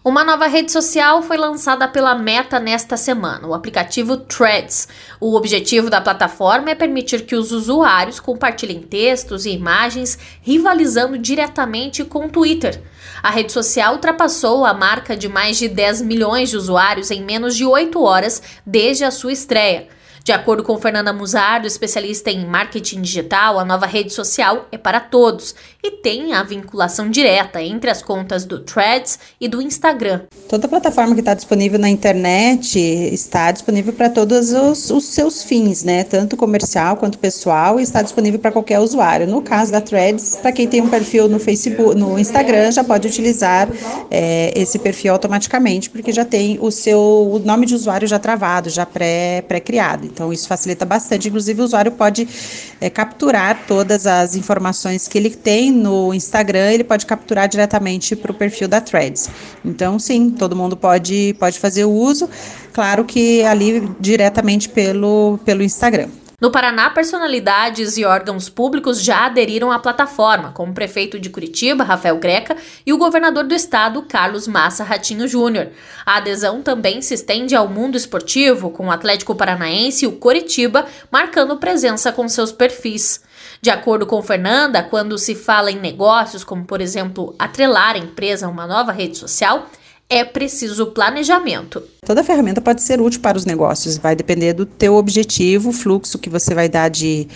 Uma nova rede social foi lançada pela Meta nesta semana, o aplicativo Threads. O objetivo da plataforma é permitir que os usuários compartilhem textos e imagens, rivalizando diretamente com o Twitter. A rede social ultrapassou a marca de mais de 10 milhões de usuários em menos de 8 horas desde a sua estreia. De acordo com Fernanda Musardo, especialista em marketing digital, a nova rede social é para todos e tem a vinculação direta entre as contas do Threads e do Instagram. Toda plataforma que está disponível na internet está disponível para todos os seus fins, né? Tanto comercial quanto pessoal, e está disponível para qualquer usuário. No caso da Threads, para quem tem um perfil no Facebook, no Instagram, já pode utilizar esse perfil automaticamente, porque já tem o nome de usuário já travado, já pré-criado. Então, isso facilita bastante. Inclusive, o usuário pode capturar todas as informações que ele tem no Instagram, ele pode capturar diretamente para o perfil da Threads. Então, sim, todo mundo pode fazer o uso, claro que ali diretamente pelo Instagram. No Paraná, personalidades e órgãos públicos já aderiram à plataforma, como o prefeito de Curitiba, Rafael Greca, e o governador do estado, Carlos Massa Ratinho Júnior. A adesão também se estende ao mundo esportivo, com o Atlético Paranaense e o Coritiba marcando presença com seus perfis. De acordo com Fernanda, quando se fala em negócios, como por exemplo atrelar a empresa a uma nova rede social, é preciso planejamento. Toda ferramenta pode ser útil para os negócios, vai depender do teu objetivo, o fluxo que você vai dar de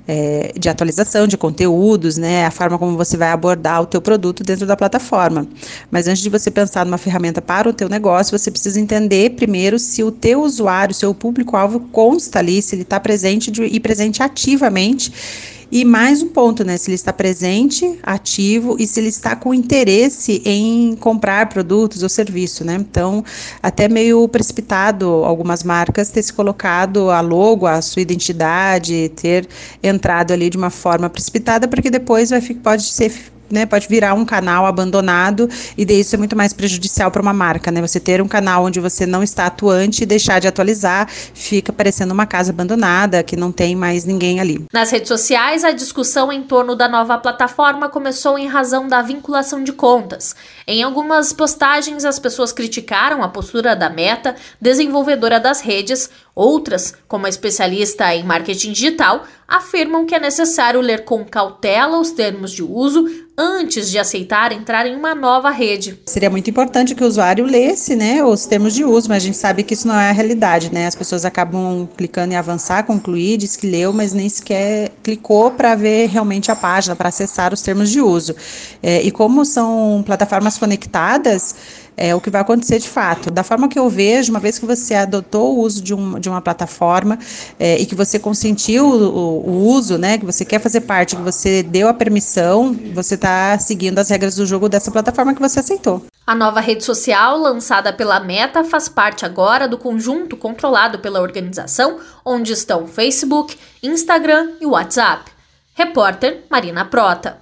atualização de conteúdos, né, a forma como você vai abordar o teu produto dentro da plataforma. Mas antes de você pensar numa ferramenta para o teu negócio, você precisa entender primeiro se o teu usuário, o seu público-alvo consta ali, se ele está presente e presente ativamente. E mais um ponto, né? Se ele está presente, ativo e se ele está com interesse em comprar produtos ou serviço, né? Então, até meio precipitado algumas marcas ter se colocado a logo, a sua identidade, ter entrado ali de uma forma precipitada, porque depois pode virar um canal abandonado e daí isso é muito mais prejudicial para uma marca, né? Você ter um canal onde você não está atuante e deixar de atualizar, fica parecendo uma casa abandonada, que não tem mais ninguém ali. Nas redes sociais, a discussão em torno da nova plataforma começou em razão da vinculação de contas. Em algumas postagens, as pessoas criticaram a postura da Meta, desenvolvedora das redes. Outras, como a especialista em marketing digital, afirmam que é necessário ler com cautela os termos de uso antes de aceitar entrar em uma nova rede. Seria muito importante que o usuário lesse, né, os termos de uso, mas a gente sabe que isso não é a realidade, né? As pessoas acabam clicando em avançar, concluir, diz que leu, mas nem sequer clicou para ver realmente a página, para acessar os termos de uso. E como são plataformas conectadas, é o que vai acontecer de fato. Da forma que eu vejo, uma vez que você adotou o uso de uma plataforma e que você consentiu o uso, né, que você quer fazer parte, que você deu a permissão, você está seguindo as regras do jogo dessa plataforma que você aceitou. A nova rede social, lançada pela Meta, faz parte agora do conjunto controlado pela organização, onde estão Facebook, Instagram e WhatsApp. Repórter Marina Prota.